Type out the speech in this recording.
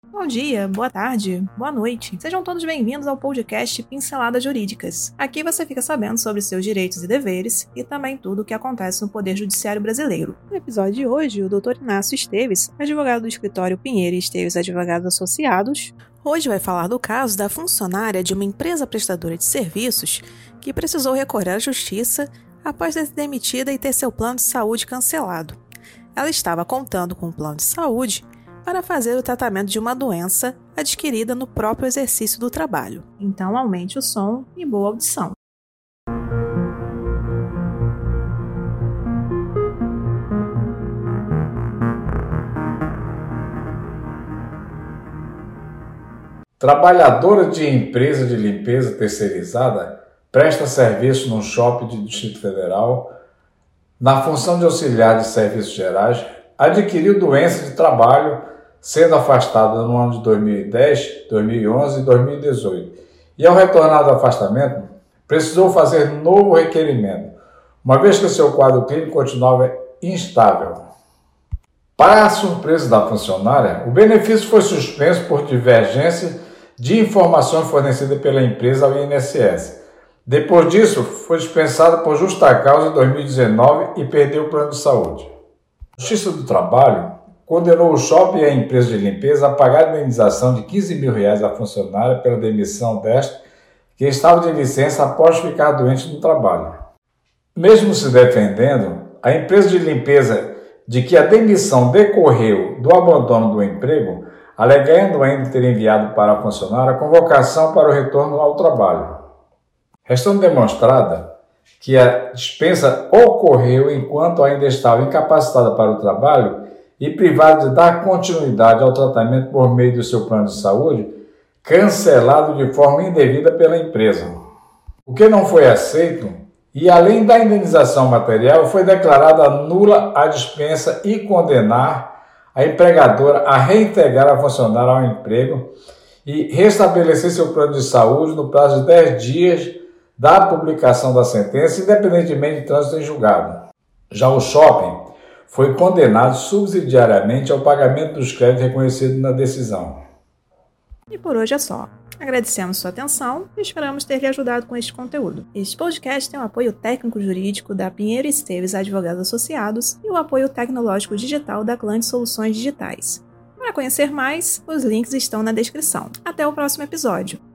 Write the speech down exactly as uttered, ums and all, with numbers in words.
Bom dia, boa tarde, boa noite. Sejam todos bem-vindos ao podcast Pinceladas Jurídicas. Aqui você fica sabendo sobre seus direitos e deveres e também tudo o que acontece no Poder Judiciário Brasileiro. No episódio de hoje, o doutor Inácio Esteves, advogado do escritório Pinheiro e Esteves Advogados Associados, hoje vai falar do caso da funcionária de uma empresa prestadora de serviços que precisou recorrer à justiça após ser demitida e ter seu plano de saúde cancelado. Ela estava contando com um plano de saúde para fazer o tratamento de uma doença adquirida no próprio exercício do trabalho. Então, aumente o som e boa audição. Trabalhadora de empresa de limpeza terceirizada presta serviço num shopping do Distrito Federal na função de auxiliar de serviços gerais, adquiriu doença de trabalho, sendo afastada no ano de dois mil e dez, dois mil e onze e dois mil e dezoito. E ao retornar do afastamento, precisou fazer novo requerimento, uma vez que seu quadro clínico continuava instável. Para a surpresa da funcionária, o benefício foi suspenso por divergência de informações fornecidas pela empresa ao I N S S. Depois disso, foi dispensada por justa causa em dois mil e dezenove e perdeu o plano de saúde. A Justiça do Trabalho condenou o shopping e a empresa de limpeza a pagar a indenização de quinze mil reais à funcionária pela demissão desta, que estava de licença após ficar doente no trabalho. Mesmo se defendendo, a empresa de limpeza de que a demissão decorreu do abandono do emprego, alegando ainda ter enviado para a funcionária a convocação para o retorno ao trabalho. Restando demonstrada que a dispensa ocorreu enquanto ainda estava incapacitada para o trabalho e privada de dar continuidade ao tratamento por meio do seu plano de saúde, cancelado de forma indevida pela empresa. O que não foi aceito, e além da indenização material, foi declarada nula a dispensa e condenar a empregadora a reintegrar a funcionária ao emprego e restabelecer seu plano de saúde no prazo de dez dias da publicação da sentença, independentemente de trânsito em julgado. Já o shopping foi condenado subsidiariamente ao pagamento dos créditos reconhecidos na decisão. E por hoje é só. Agradecemos sua atenção e esperamos ter lhe ajudado com este conteúdo. Este podcast tem o apoio técnico-jurídico da Pinheiro e Esteves Advogados Associados e o apoio tecnológico digital da Clã de Soluções Digitais. Para conhecer mais, os links estão na descrição. Até o próximo episódio.